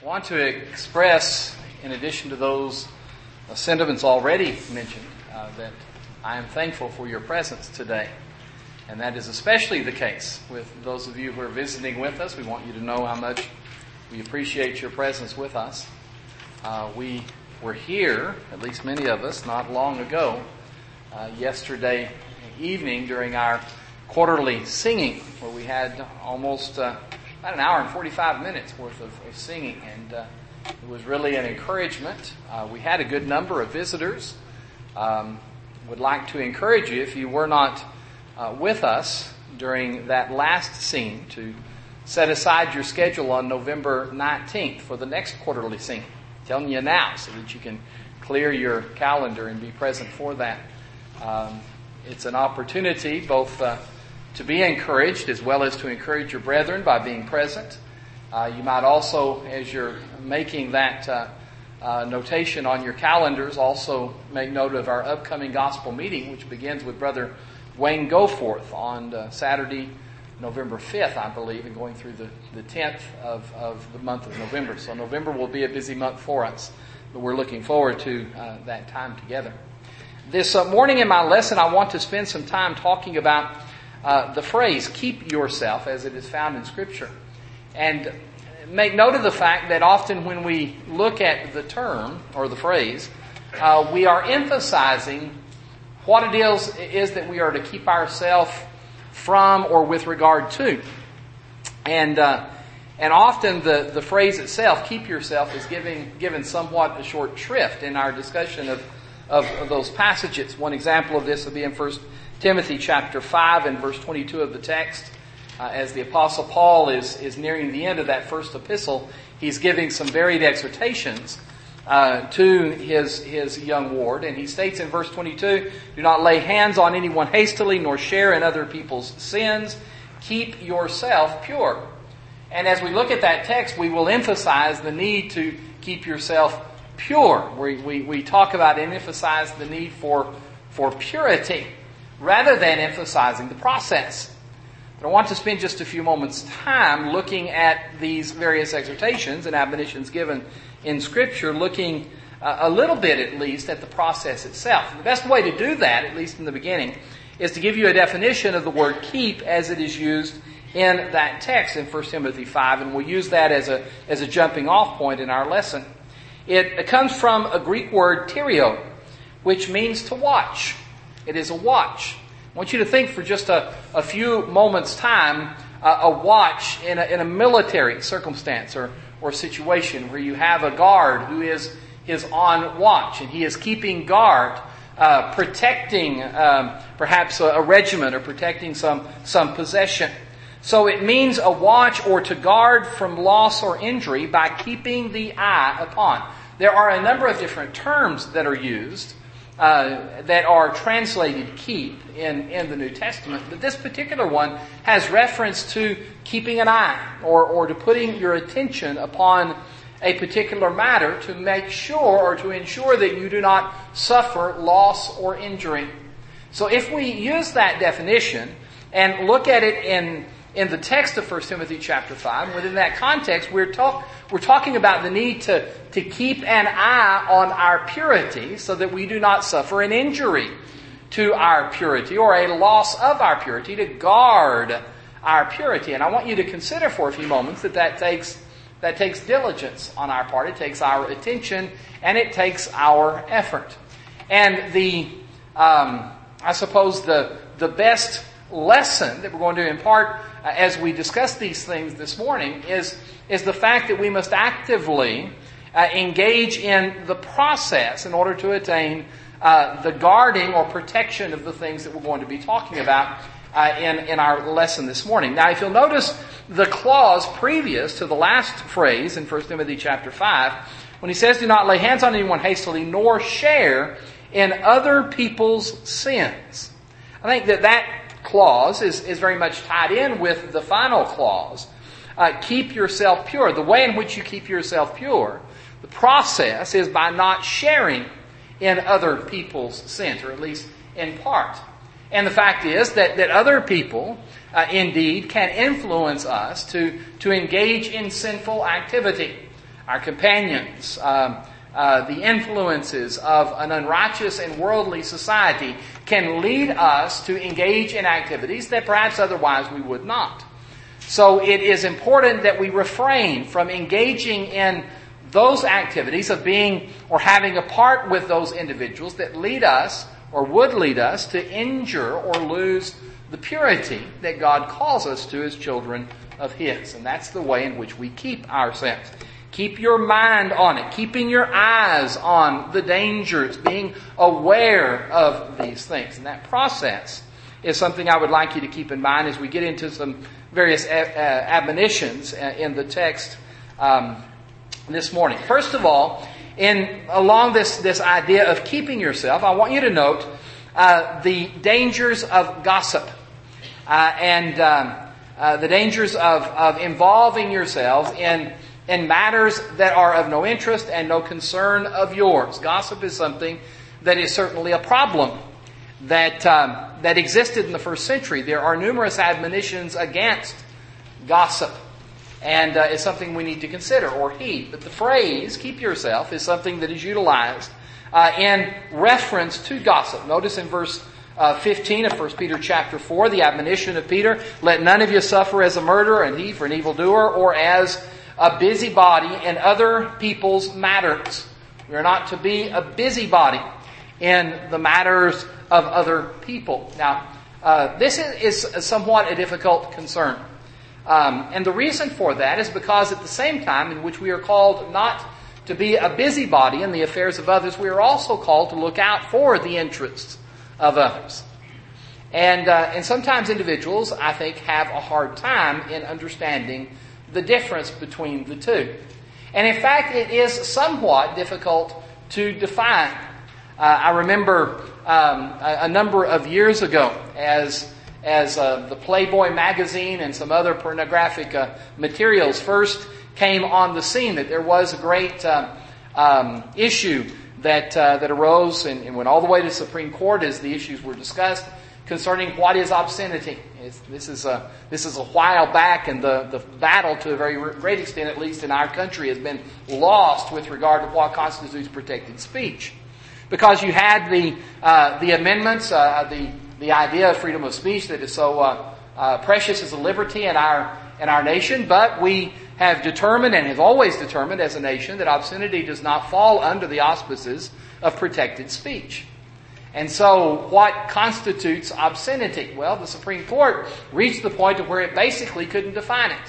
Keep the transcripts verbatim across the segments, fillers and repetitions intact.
I want to express, in addition to those uh, sentiments already mentioned, uh, that I am thankful for your presence today. And that is especially the case with those of you who are visiting with us. We want you to know how much we appreciate your presence with us. Uh, we were here, at least many of us, not long ago, uh, yesterday evening during our quarterly singing, where we had almost uh, about an hour and forty-five minutes worth of, of singing, and uh, it was really an encouragement. Uh, we had a good number of visitors. Um, would like to encourage you, if you were not uh, with us during that last singing, to set aside your schedule on November nineteenth for the next quarterly singing. I'm telling you now so that you can clear your calendar and be present for that. Um, it's an opportunity both uh, to be encouraged as well as to encourage your brethren by being present. Uh, you might also, as you're making that uh, uh, notation on your calendars, also make note of our upcoming gospel meeting, which begins with Brother Wayne Goforth on uh, Saturday, November fifth, I believe, and going through the, the tenth of, of the month of November. So November will be a busy month for us, but we're looking forward to uh, that time together. This uh, morning in my lesson, I want to spend some time talking about Uh, the phrase, keep yourself, as it is found in Scripture. And make note of the fact that often when we look at the term, or the phrase, uh, we are emphasizing what it is, is that we are to keep ourselves from or with regard to. And uh, and often the, the phrase itself, keep yourself, is giving, given somewhat a short shrift in our discussion of, of, of those passages. One example of this would be in First Timothy chapter five and verse twenty-two of the text. Uh, as the Apostle Paul is, is nearing the end of that first epistle, he's giving some varied exhortations uh, to his, his young ward. And he states in verse twenty-two, do not lay hands on anyone hastily, nor share in other people's sins. Keep yourself pure. And as we look at that text, we will emphasize the need to keep yourself pure. We, we, we talk about and emphasize the need for, for purity, rather than emphasizing the process. But I want to spend just a few moments' time looking at these various exhortations and admonitions given in Scripture, looking uh, a little bit at least at the process itself. And the best way to do that, at least in the beginning, is to give you a definition of the word keep as it is used in that text in First Timothy five, and we'll use that as a, as a jumping off point in our lesson. It, it comes from a Greek word, terio, which means to watch. It is a watch. I want you to think for just a, a few moments' time, uh, a watch in a, in a military circumstance or, or situation where you have a guard who is, is on watch and he is keeping guard, uh, protecting um, perhaps a, a regiment or protecting some, some possession. So it means a watch or to guard from loss or injury by keeping the eye upon. There are a number of different terms that are used Uh, that are translated keep in, in the New Testament. But this particular one has reference to keeping an eye or, or to putting your attention upon a particular matter to make sure or to ensure that you do not suffer loss or injury. So if we use that definition and look at it in in the text of First Timothy chapter five, within that context, we're talk, we're talking about the need to, to keep an eye on our purity so that we do not suffer an injury to our purity or a loss of our purity, to guard our purity. And I want you to consider for a few moments that that takes, that takes diligence on our part. It takes our attention and it takes our effort. And the, um, I suppose the, the best lesson that we're going to impart uh, as we discuss these things this morning is, is the fact that we must actively uh, engage in the process in order to attain uh, the guarding or protection of the things that we're going to be talking about uh, in, in our lesson this morning. Now, if you'll notice the clause previous to the last phrase in First Timothy chapter five, when he says, do not lay hands on anyone hastily, nor share in other people's sins. I think that that clause is, is very much tied in with the final clause. Uh, keep yourself pure. The way in which you keep yourself pure, the process is by not sharing in other people's sins, or at least in part. And the fact is that, that other people uh, indeed can influence us to, to engage in sinful activity. our companions, um, uh, the influences of an unrighteous and worldly society can lead us to engage in activities that perhaps otherwise we would not. So it is important that we refrain from engaging in those activities of being or having a part with those individuals that lead us or would lead us to injure or lose the purity that God calls us to as children of His. And that's the way in which we keep ourselves. Keep your mind on it, keeping your eyes on the dangers, being aware of these things. And that process is something I would like you to keep in mind as we get into some various admonitions in the text um, this morning. First of all, in along this, this idea of keeping yourself, I want you to note uh, the dangers of gossip uh, and um, uh, the dangers of, of involving yourselves in in matters that are of no interest and no concern of yours. Gossip is something that is certainly a problem that um, that existed in the first century. There are numerous admonitions against gossip, and uh, it's something we need to consider or heed. But the phrase, keep yourself, is something that is utilized uh, in reference to gossip. Notice in verse uh, fifteen of First Peter chapter four, the admonition of Peter, let none of you suffer as a murderer, and thief, or an evildoer, or as a busybody in other people's matters. We are not to be a busybody in the matters of other people. Now, uh, this is, is somewhat a difficult concern. Um, and the reason for that is because at the same time in which we are called not to be a busybody in the affairs of others, we are also called to look out for the interests of others. And, uh, and sometimes individuals, I think, have a hard time in understanding the difference between the two. And in fact, it is somewhat difficult to define. Uh, I remember um, a, a number of years ago as as uh, the Playboy magazine and some other pornographic uh, materials first came on the scene, that there was a great uh, um, issue that uh, that arose and, and went all the way to the Supreme Court as the issues were discussed concerning what is obscenity. It's, this is a this is a while back, and the, the battle, to a very great extent, at least in our country, has been lost with regard to what constitutes protected speech, because you had the uh, the amendments, uh, the the idea of freedom of speech that is so uh, uh, precious as a liberty in our in our nation, but we have determined and have always determined as a nation that obscenity does not fall under the auspices of protected speech. And so what constitutes obscenity? Well, the Supreme Court reached the point of where it basically couldn't define it.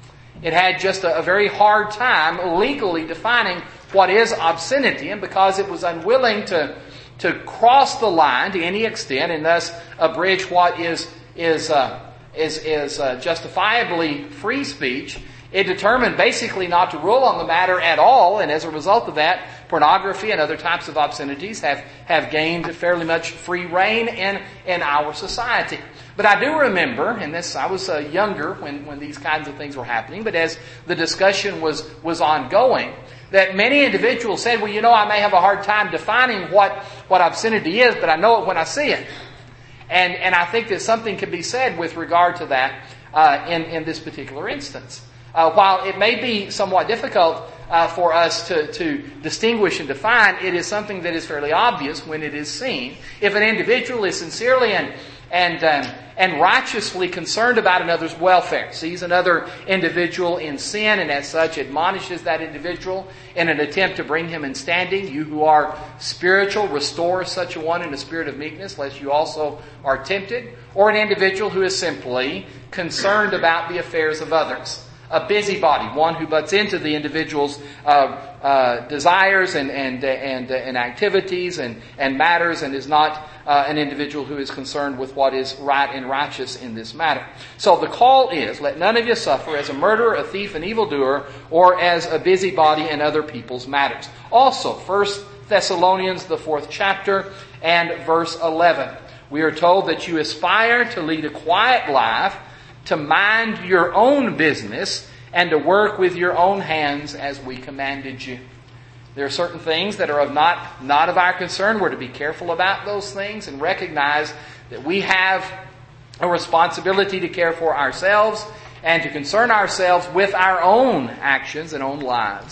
It had just a, a very hard time legally defining what is obscenity, and because it was unwilling to, to cross the line to any extent and thus abridge what is, is, uh, is, is uh, justifiably free speech, it determined basically not to rule on the matter at all, and as a result of that, pornography and other types of obscenities have, have gained fairly much free reign in, in our society. But I do remember, and this I was uh, younger when, when these kinds of things were happening, but as the discussion was, was ongoing, that many individuals said, well, you know, I may have a hard time defining what, what obscenity is, but I know it when I see it. And, and I think that something can be said with regard to that uh, in, in this particular instance. Uh, while it may be somewhat difficult uh, for us to, to distinguish and define, it is something that is fairly obvious when it is seen. If an individual is sincerely and and um, and righteously concerned about another's welfare, sees another individual in sin, and as such admonishes that individual in an attempt to bring him in standing, you who are spiritual, restore such a one in a spirit of meekness, lest you also are tempted. Or an individual who is simply concerned about the affairs of others. A busybody, one who butts into the individual's uh, uh, desires and and and, uh, and activities and, and matters, and is not uh, an individual who is concerned with what is right and righteous in this matter. So the call is, let none of you suffer as a murderer, a thief, an evildoer, or as a busybody in other people's matters. Also, First Thessalonians, the fourth chapter, and verse eleven. We are told that you aspire to lead a quiet life, to mind your own business, and to work with your own hands as we commanded you. There are certain things that are of not, not of our concern. We're to be careful about those things and recognize that we have a responsibility to care for ourselves and to concern ourselves with our own actions and own lives.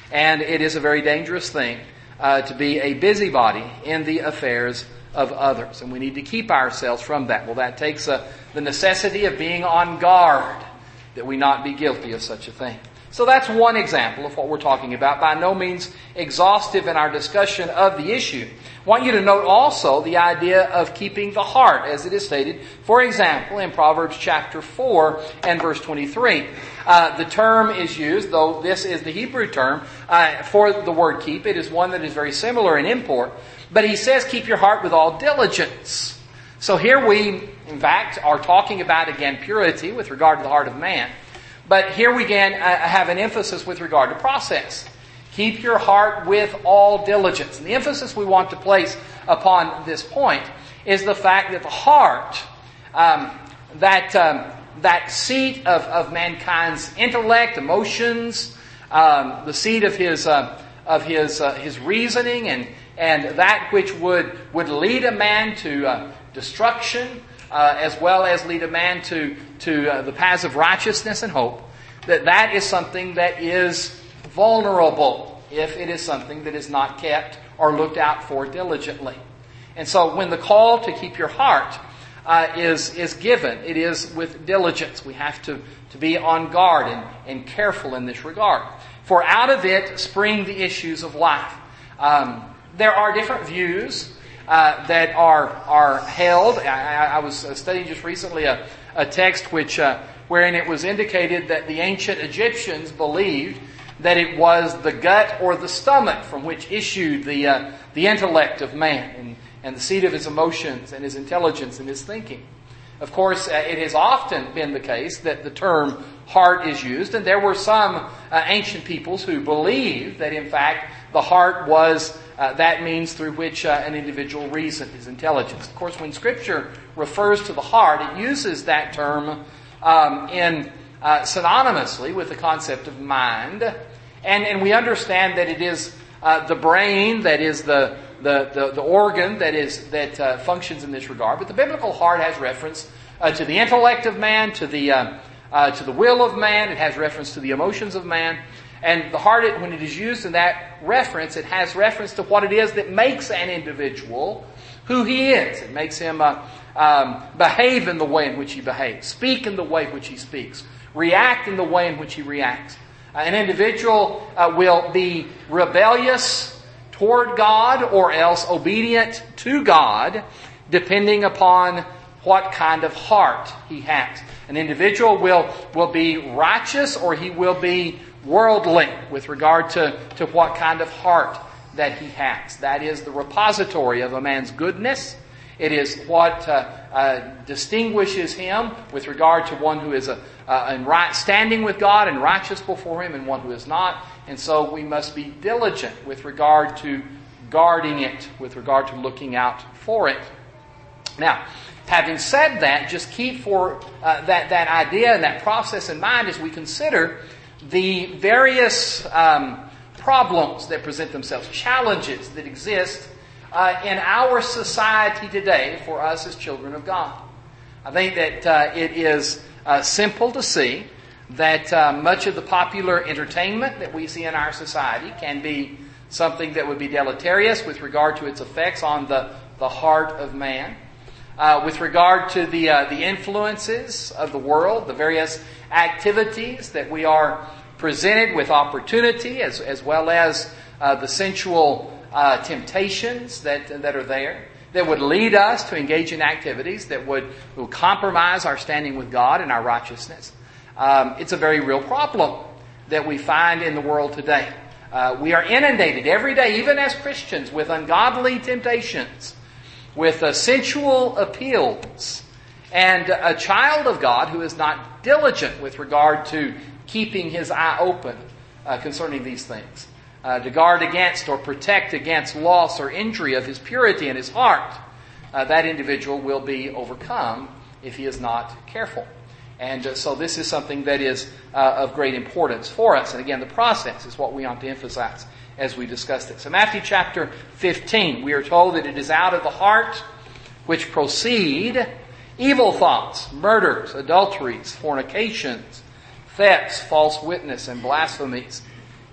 And it is a very dangerous thing uh, to be a busybody in the affairs of others. And we need to keep ourselves from that. Well, that takes uh, the necessity of being on guard that we not be guilty of such a thing. So that's one example of what we're talking about. By no means exhaustive in our discussion of the issue. I want you to note also the idea of keeping the heart, as it is stated, for example, in Proverbs chapter four and verse twenty-three. Uh, the term is used, though this is the Hebrew term, uh, for the word keep. It is one that is very similar in import. But he says, keep your heart with all diligence. So here we, in fact, are talking about, again, purity with regard to the heart of man. But here we again uh, have an emphasis with regard to process. Keep your heart with all diligence. And the emphasis we want to place upon this point is the fact that the heart, um, that um, that seat of, of mankind's intellect, emotions, um, the seat of his uh, of his uh, his reasoning, and and that which would would lead a man to uh, destruction, uh, as well as lead a man to to uh, the paths of righteousness and hope, that that is something that is vulnerable if it is something that is not kept or looked out for diligently. And so when the call to keep your heart uh, is is given, it is with diligence. We have to, to be on guard and, and careful in this regard. For out of it spring the issues of life. Um, there are different views uh, that are are held. I, I was studying just recently a, a text which uh, wherein it was indicated that the ancient Egyptians believed that it was the gut or the stomach from which issued the uh, the intellect of man and, and the seat of his emotions and his intelligence and his thinking. Of course, uh, it has often been the case that the term heart is used, and there were some uh, ancient peoples who believed that in fact the heart was uh, that means through which uh, an individual reasoned, his intelligence. Of course, when Scripture refers to the heart, it uses that term um, in Uh, synonymously with the concept of mind, and and we understand that it is uh, the brain that is the the the, the organ that is that uh, functions in this regard. But the biblical heart has reference uh, to the intellect of man, to the uh, uh, to the will of man. It has reference to the emotions of man, and the heart, when it is used in that reference, it has reference to what it is that makes an individual who he is. It makes him uh, um, behave in the way in which he behaves, speak in the way in which he speaks, react in the way in which he reacts. Uh, an individual uh, will be rebellious toward God or else obedient to God, depending upon what kind of heart he has. An individual will, will be righteous or he will be worldly with regard to, to what kind of heart that he has. That is the repository of a man's goodness. It is what uh, uh, distinguishes him with regard to one who is a, uh, in right standing with God and righteous before Him, and one who is not. And so we must be diligent with regard to guarding it, with regard to looking out for it. Now, having said that, just keep for uh, that that idea and that process in mind as we consider the various um, problems that present themselves, challenges that exist Uh, in our society today for us as children of God. I think that uh, it is uh, simple to see that uh, much of the popular entertainment that we see in our society can be something that would be deleterious with regard to its effects on the, the heart of man. Uh, with regard to the uh, the influences of the world, the various activities that we are presented with opportunity, as, as well as uh, the sensual Uh, temptations that that are there, that would lead us to engage in activities that would, would compromise our standing with God and our righteousness. Um, it's a very real problem that we find in the world today. Uh, we are inundated every day, even as Christians, with ungodly temptations, with uh, sensual appeals. And a child of God who is not diligent with regard to keeping his eye open uh, concerning these things, Uh, to guard against or protect against loss or injury of his purity in his heart, uh, that individual will be overcome if he is not careful. And uh, so this is something that is uh, of great importance for us. And again, the process is what we want to emphasize as we discuss this. In Matthew chapter fifteen, we are told that it is out of the heart which proceed evil thoughts, murders, adulteries, fornications, thefts, false witness, and blasphemies.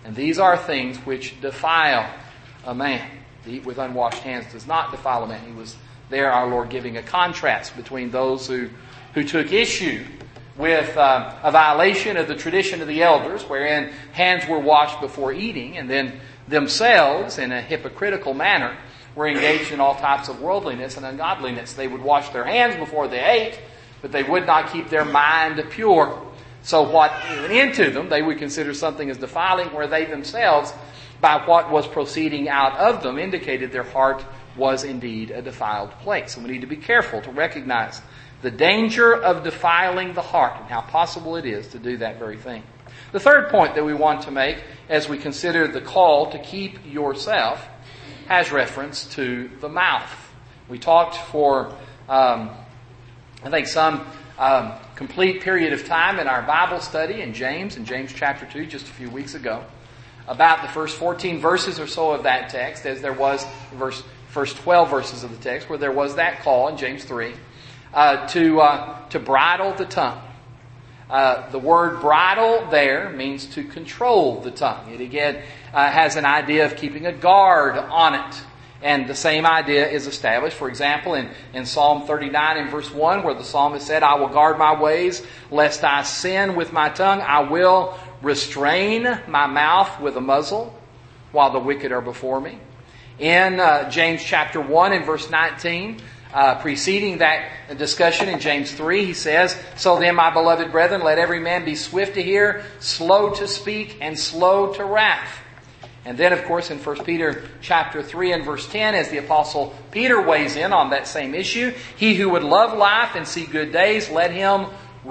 And these are things which defile a man. To eat with unwashed hands does not defile a man. He was there, our Lord, giving a contrast between those who, who took issue with uh, a violation of the tradition of the elders, wherein hands were washed before eating, and then themselves, in a hypocritical manner, were engaged in all types of worldliness and ungodliness. They would wash their hands before they ate, but they would not keep their mind pure. So what went into them, they would consider something as defiling, where they themselves, by what was proceeding out of them, indicated their heart was indeed a defiled place. And we need to be careful to recognize the danger of defiling the heart and how possible it is to do that very thing. The third point that we want to make as we consider the call to keep yourself has reference to the mouth. We talked for, um, I think, some um, complete period of time in our Bible study in James, in James chapter two, just a few weeks ago, about the first fourteen verses or so of that text, as there was the verse, first twelve verses of the text, where there was that call in James three, uh, to uh, to bridle the tongue. Uh, the word bridle there means to control the tongue. It again uh, has an idea of keeping a guard on it. And the same idea is established, for example, in, in Psalm thirty-nine and verse one, where the psalmist said, I will guard my ways, lest I sin with my tongue. I will restrain my mouth with a muzzle, while the wicked are before me. In uh, James chapter one and verse nineteen, Uh, preceding that discussion in James three, he says, So then, my beloved brethren, let every man be swift to hear, slow to speak, and slow to wrath. And then, of course, in First Peter chapter three and verse ten, as the Apostle Peter weighs in on that same issue, he who would love life and see good days, let him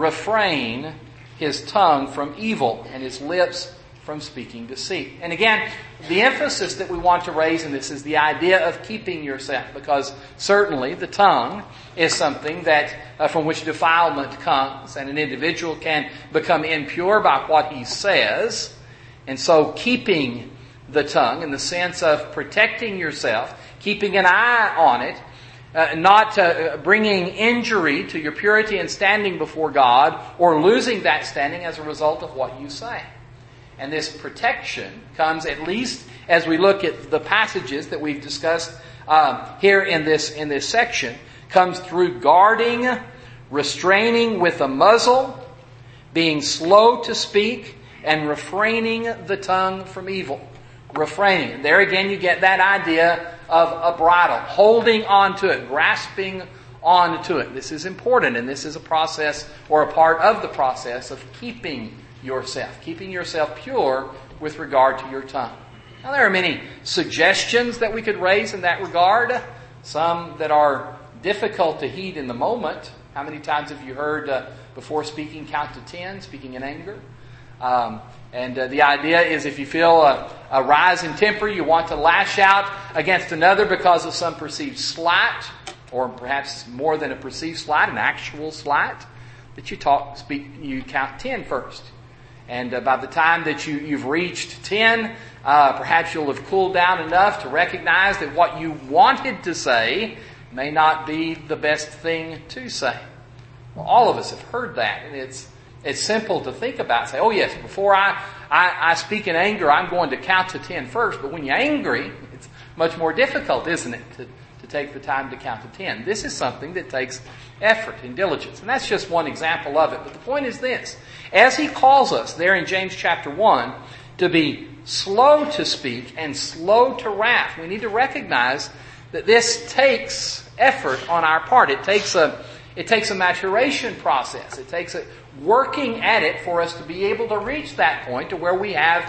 refrain his tongue from evil and his lips from speaking deceit. And again, the emphasis that we want to raise in this is the idea of keeping yourself, because certainly the tongue is something that uh, from which defilement comes, and an individual can become impure by what he says. And so keeping the tongue in the sense of protecting yourself, keeping an eye on it, uh, not uh, bringing injury to your purity and standing before God, or losing that standing as a result of what you say. And this protection comes, at least as we look at the passages that we've discussed um, here in this in this section, comes through guarding, restraining with a muzzle, being slow to speak, and refraining the tongue from evil. Refraining. And there again you get that idea of a bridle, holding on to it, grasping on to it. This is important, and this is a process or a part of the process of keeping yourself, keeping yourself pure with regard to your tongue. Now, there are many suggestions that we could raise in that regard, some that are difficult to heed in the moment. How many times have you heard uh, before speaking, count to ten, speaking in anger? Um, and uh, the idea is if you feel a, a rise in temper, you want to lash out against another because of some perceived slight, or perhaps more than a perceived slight, an actual slight, that you talk, speak, you count ten first. And uh, by the time that you, you've reached ten, uh, perhaps you'll have cooled down enough to recognize that what you wanted to say may not be the best thing to say. Well, all of us have heard that, and it's it's simple to think about. Say, oh yes, before I, I, I speak in anger, I'm going to count to ten first. But when you're angry, it's much more difficult, isn't it, to, to take the time to count to ten. This is something that takes effort and diligence. And that's just one example of it. But the point is this. As he calls us there in James chapter one to be slow to speak and slow to wrath, we need to recognize that this takes effort on our part. It takes a it takes a maturation process. It takes a working at it for us to be able to reach that point to where we have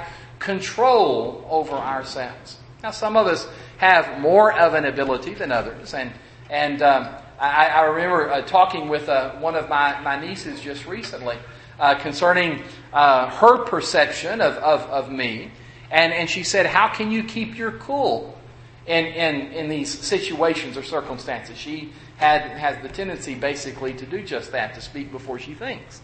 control over ourselves. Now, some of us have more of an ability than others, and and um, I, I remember uh, talking with uh, one of my, my nieces just recently uh, concerning uh, her perception of, of, of me, and, and she said, how can you keep your cool in, in, in these situations or circumstances? She had has the tendency basically to do just that, to speak before she thinks.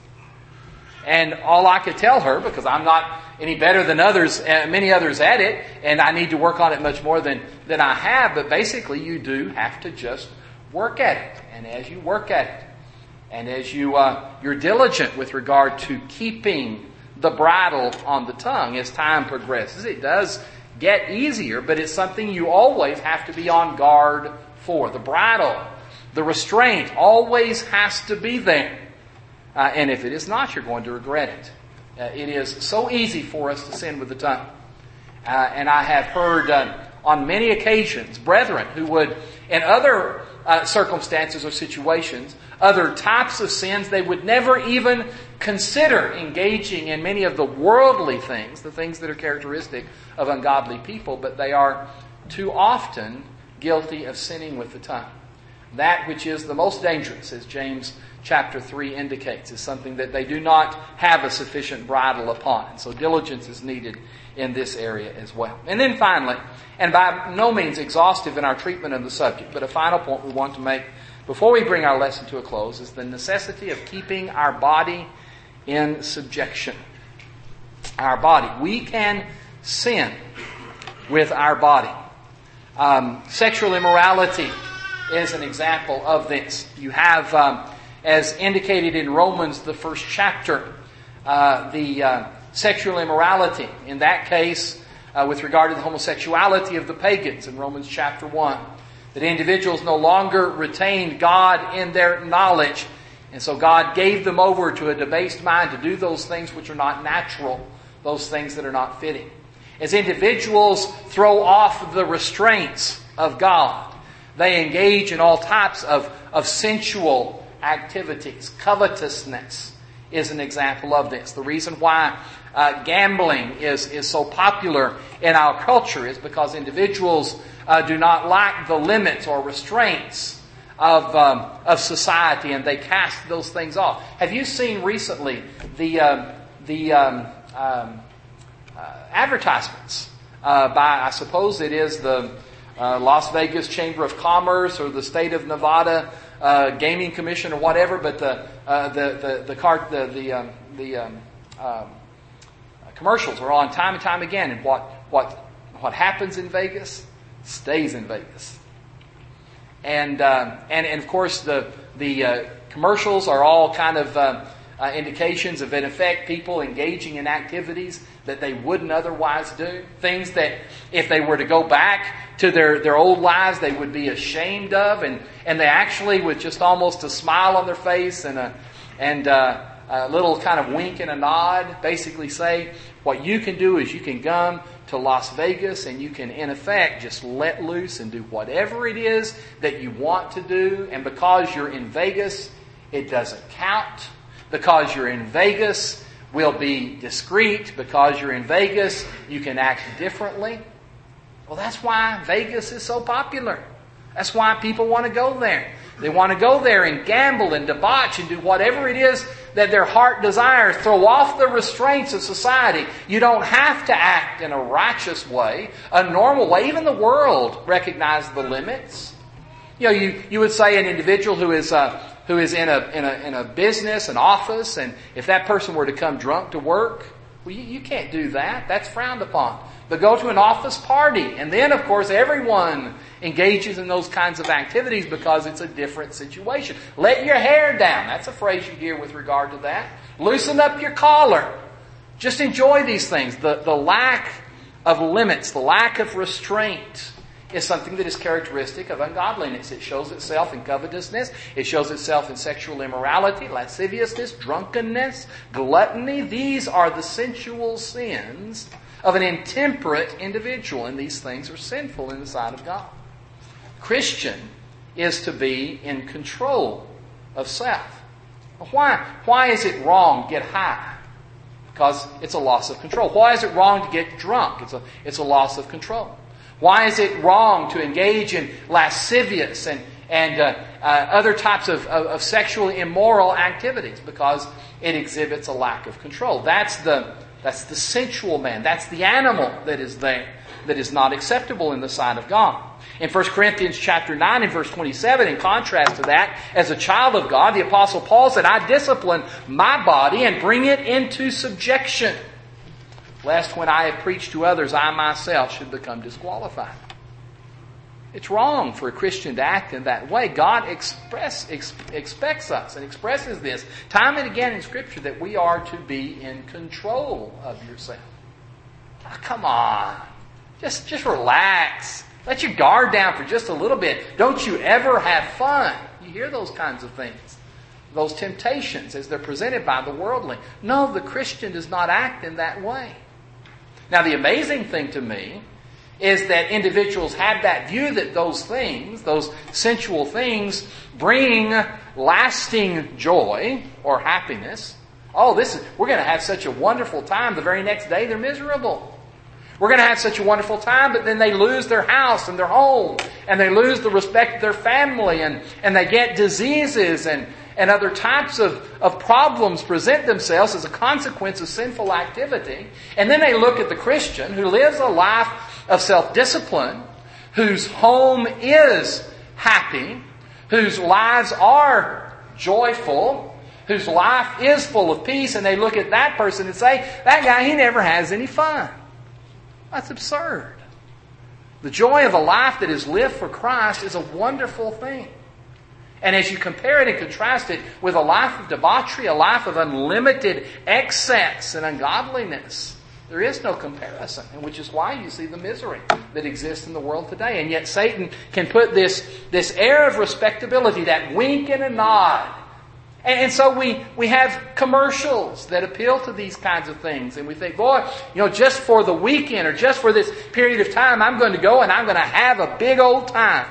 And all I could tell her, because I'm not any better than others, uh, many others at it, and I need to work on it much more than, than I have, but basically you do have to just work at it. And as you work at it, and as you, uh, you're diligent with regard to keeping the bridle on the tongue as time progresses. It does get easier, but it's something you always have to be on guard for. The bridle, the restraint always has to be there. Uh, and if it is not, you're going to regret it. Uh, it is so easy for us to sin with the tongue. Uh, and I have heard uh, on many occasions brethren who would, in other uh, circumstances or situations, other types of sins, they would never even consider engaging in many of the worldly things, the things that are characteristic of ungodly people, but they are too often guilty of sinning with the tongue. That which is the most dangerous, as James chapter three indicates, is something that they do not have a sufficient bridle upon. So diligence is needed in this area as well. And then finally, and by no means exhaustive in our treatment of the subject, but a final point we want to make before we bring our lesson to a close is the necessity of keeping our body in subjection. Our body. We can sin with our body. Um, sexual immorality is an example of this. You have, um, as indicated in Romans, the first chapter, uh, the uh, sexual immorality. In that case, uh, with regard to the homosexuality of the pagans in Romans chapter one. That individuals no longer retained God in their knowledge. And so God gave them over to a debased mind to do those things which are not natural, those things that are not fitting. As individuals throw off the restraints of God, they engage in all types of, of sensual activities. Covetousness is an example of this. The reason why uh, gambling is, is so popular in our culture is because individuals uh, do not like the limits or restraints of um, of society, and they cast those things off. Have you seen recently the um, the um, um, uh, advertisements uh, by, I suppose it is the uh, Las Vegas Chamber of Commerce or the State of Nevada uh, Gaming Commission or whatever, but the uh, the the the car the the um, the um, um, commercials are on time and time again, and what what what happens in Vegas stays in Vegas. And, uh, and and of course the the uh, commercials are all kind of uh, uh, indications of, in effect, people engaging in activities that they wouldn't otherwise do. Things that if they were to go back to their, their old lives, they would be ashamed of, and, and they actually, with just almost a smile on their face and a and uh, a little kind of wink and a nod, basically say, what you can do is you can come to Las Vegas and you can, in effect, just let loose and do whatever it is that you want to do. And because you're in Vegas, it doesn't count. Because you're in Vegas, we'll be discreet. Because you're in Vegas, you can act differently. Well, that's why Vegas is so popular. That's why people want to go there. They want to go there and gamble and debauch and do whatever it is that their heart desires. Throw off the restraints of society. You don't have to act in a righteous way, a normal way. Even the world recognizes the limits. You know, you, you would say an individual who is uh, who is in a in a in a business, an office, and if that person were to come drunk to work, well, you, you can't do that. That's frowned upon. But go to an office party, and then, of course, everyone engages in those kinds of activities because it's a different situation. Let your hair down. That's a phrase you hear with regard to that. Loosen up your collar. Just enjoy these things. The, the lack of limits, the lack of restraint is something that is characteristic of ungodliness. It shows itself in covetousness. It shows itself in sexual immorality, lasciviousness, drunkenness, gluttony. These are the sensual sins of an intemperate individual, and these things are sinful in the sight of God. Christian is to be in control of self. Why? Why is it wrong to get high? Because it's a loss of control. Why is it wrong to get drunk? It's a, it's a loss of control. Why is it wrong to engage in lascivious and, and uh, uh, other types of, of, of sexually immoral activities? Because it exhibits a lack of control. That's the That's the sensual man. That's the animal that is there, that is not acceptable in the sight of God. In First Corinthians chapter nine and verse twenty-seven, in contrast to that, as a child of God, the Apostle Paul said, I discipline my body and bring it into subjection, lest when I have preached to others, I myself should become disqualified. It's wrong for a Christian to act in that way. God express, ex, expects us and expresses this time and again in Scripture that we are to be in control of yourself. Oh, come on. Just, just relax. Let your guard down for just a little bit. Don't you ever have fun. You hear those kinds of things. Those temptations as they're presented by the worldling. No, the Christian does not act in that way. Now, the amazing thing to me is that individuals have that view that those things, those sensual things, bring lasting joy or happiness. Oh, this is, we're going to have such a wonderful time. The very next day, they're miserable. We're going to have such a wonderful time, but then they lose their house and their home, and they lose the respect of their family, and, and they get diseases and, and other types of, of problems present themselves as a consequence of sinful activity. And then they look at the Christian who lives a life of self-discipline, whose home is happy, whose lives are joyful, whose life is full of peace, and they look at that person and say, that guy, he never has any fun. That's absurd. The joy of a life that is lived for Christ is a wonderful thing. And as you compare it and contrast it with a life of debauchery, a life of unlimited excess and ungodliness, there is no comparison, and which is why you see the misery that exists in the world today. And yet Satan can put this, this air of respectability, that wink and a nod. And, and so we, we have commercials that appeal to these kinds of things. And we think, boy, you know, just for the weekend or just for this period of time, I'm going to go and I'm going to have a big old time.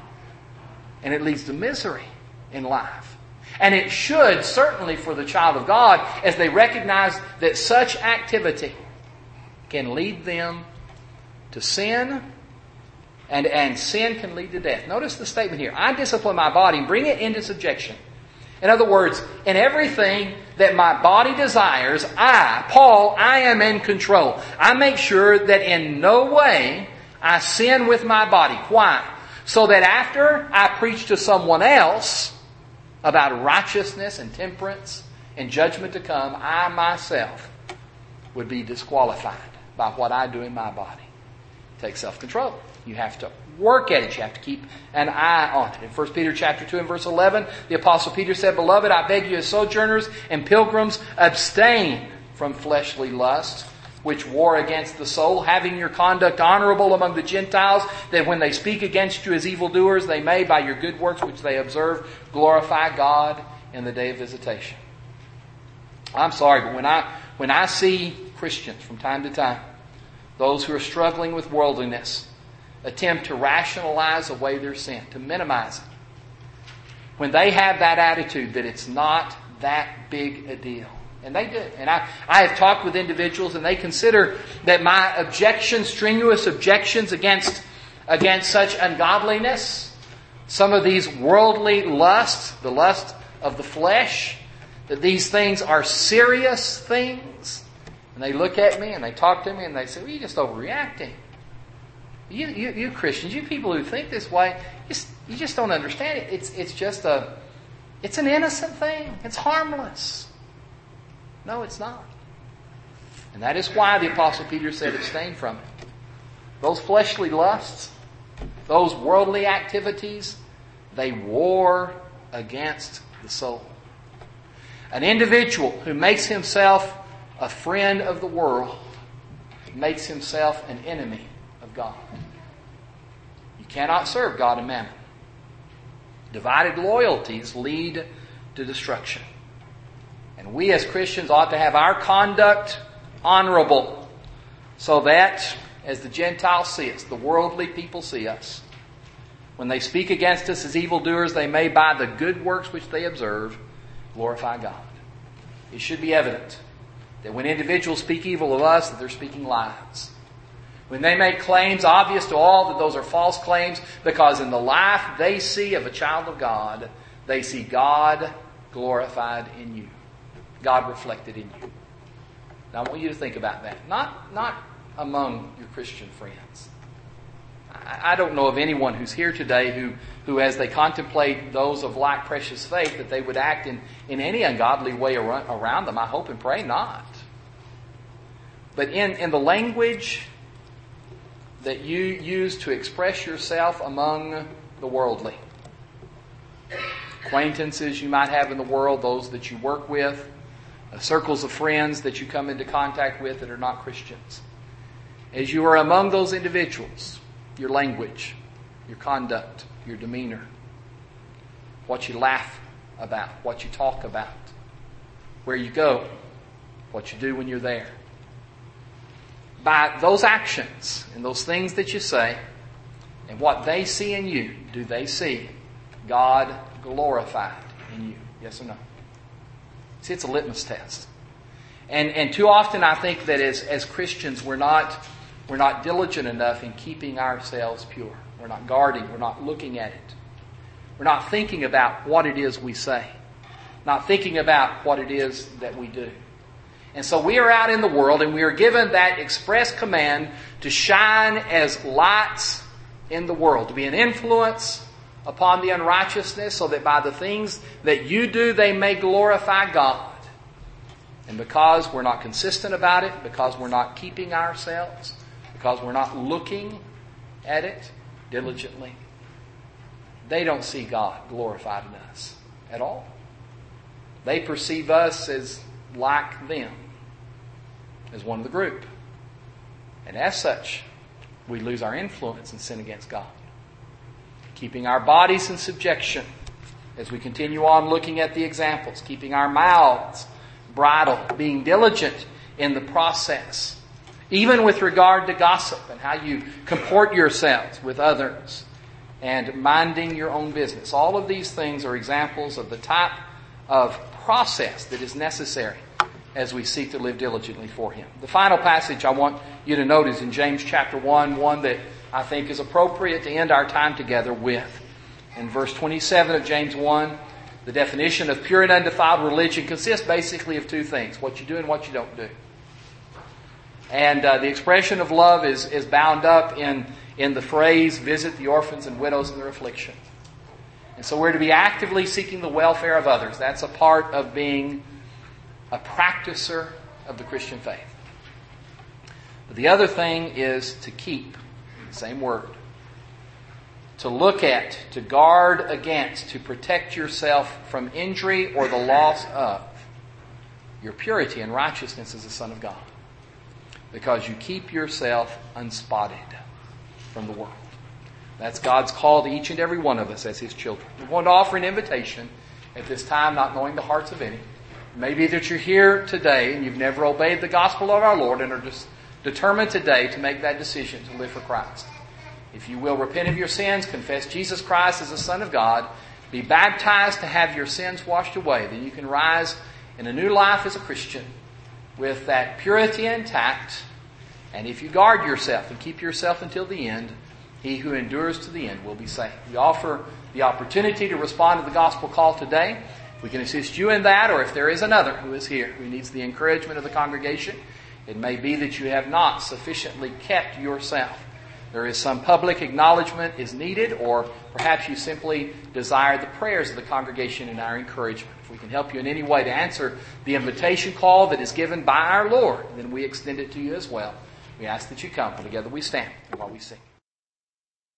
And it leads to misery in life. And it should, certainly for the child of God, as they recognize that such activity can lead them to sin, and, and sin can lead to death. Notice the statement here. I discipline my body and bring it into subjection. In other words, in everything that my body desires, I, Paul, I am in control. I make sure that in no way I sin with my body. Why? So that after I preach to someone else about righteousness and temperance and judgment to come, I myself would be disqualified by what I do in my body. Take self-control. You have to work at it. You have to keep an eye on it. In First Peter chapter two and verse eleven, the Apostle Peter said, Beloved, I beg you as sojourners and pilgrims, abstain from fleshly lusts, which war against the soul, having your conduct honorable among the Gentiles, that when they speak against you as evildoers, they may, by your good works which they observe, glorify God in the day of visitation. I'm sorry, but when I when I see Christians from time to time, those who are struggling with worldliness, attempt to rationalize away their sin, to minimize it, when they have that attitude that it's not that big a deal, and they do. And I, I have talked with individuals and they consider that my objections, strenuous objections against, against such ungodliness, some of these worldly lusts, the lust of the flesh, that these things are serious things. And they look at me and they talk to me and they say, well, you're just overreacting. You, you, you Christians, you people who think this way, just, you just don't understand it. It's, it's just a, it's an innocent thing. It's harmless. No, it's not. And that is why the Apostle Peter said abstain from it. Those fleshly lusts, those worldly activities, they war against the soul. An individual who makes himself a friend of the world makes himself an enemy of God. You cannot serve God and mammon. Divided loyalties lead to destruction. And we as Christians ought to have our conduct honorable, so that, as the Gentiles see us, the worldly people see us, when they speak against us as evildoers, they may, by the good works which they observe, glorify God. It should be evident that when individuals speak evil of us, that they're speaking lies. When they make claims obvious to all that those are false claims, because in the life they see of a child of God, they see God glorified in you. God reflected in you. Now I want you to think about that. Not, not among your Christian friends. I, I don't know of anyone who's here today who, who as they contemplate those of like precious faith, that they would act in, in any ungodly way around, around them. I hope and pray not. But in, in the language that you use to express yourself among the worldly. Acquaintances you might have in the world, those that you work with, uh, circles of friends that you come into contact with that are not Christians. As you are among those individuals, your language, your conduct, your demeanor, what you laugh about, what you talk about, where you go, what you do when you're there. By those actions and those things that you say and what they see in you, do they see God glorified in you? Yes or no? See, it's a litmus test. And and too often I think that as, as Christians we're not we're not diligent enough in keeping ourselves pure. We're not guarding, we're not looking at it. We're not thinking about what it is we say. Not thinking about what it is that we do. And so we are out in the world and we are given that express command to shine as lights in the world, to be an influence upon the unrighteousness so that by the things that you do they may glorify God. And because we're not consistent about it, because we're not keeping ourselves, because we're not looking at it diligently, they don't see God glorified in us at all. They perceive us as like them, as one of the group. And as such, we lose our influence and sin against God. Keeping our bodies in subjection as we continue on looking at the examples. Keeping our mouths bridled. Being diligent in the process. Even with regard to gossip and how you comport yourselves with others. And minding your own business. All of these things are examples of the type of process that is necessary as we seek to live diligently for Him. The final passage I want you to note is in James chapter one, one that I think is appropriate to end our time together with. In verse twenty-seven of James one, the definition of pure and undefiled religion consists basically of two things: what you do and what you don't do. And uh, the expression of love is, is bound up in, in the phrase, visit the orphans and widows in their affliction. And so we're to be actively seeking the welfare of others. That's a part of being a practicer of the Christian faith. But the other thing is to keep, same word, to look at, to guard against, to protect yourself from injury or the loss of your purity and righteousness as a son of God. Because you keep yourself unspotted from the world. That's God's call to each and every one of us as His children. We're going to offer an invitation at this time, not knowing the hearts of any. Maybe that you're here today and you've never obeyed the gospel of our Lord and are just determined today to make that decision to live for Christ. If you will repent of your sins, confess Jesus Christ as the Son of God, be baptized to have your sins washed away, then you can rise in a new life as a Christian with that purity intact. And if you guard yourself and keep yourself until the end, he who endures to the end will be saved. We offer the opportunity to respond to the gospel call today. We can assist you in that, or if there is another who is here who needs the encouragement of the congregation, it may be that you have not sufficiently kept yourself. There is some public acknowledgement is needed, or perhaps you simply desire the prayers of the congregation and our encouragement. If we can help you in any way to answer the invitation call that is given by our Lord, then we extend it to you as well. We ask that you come. Together we stand while we sing.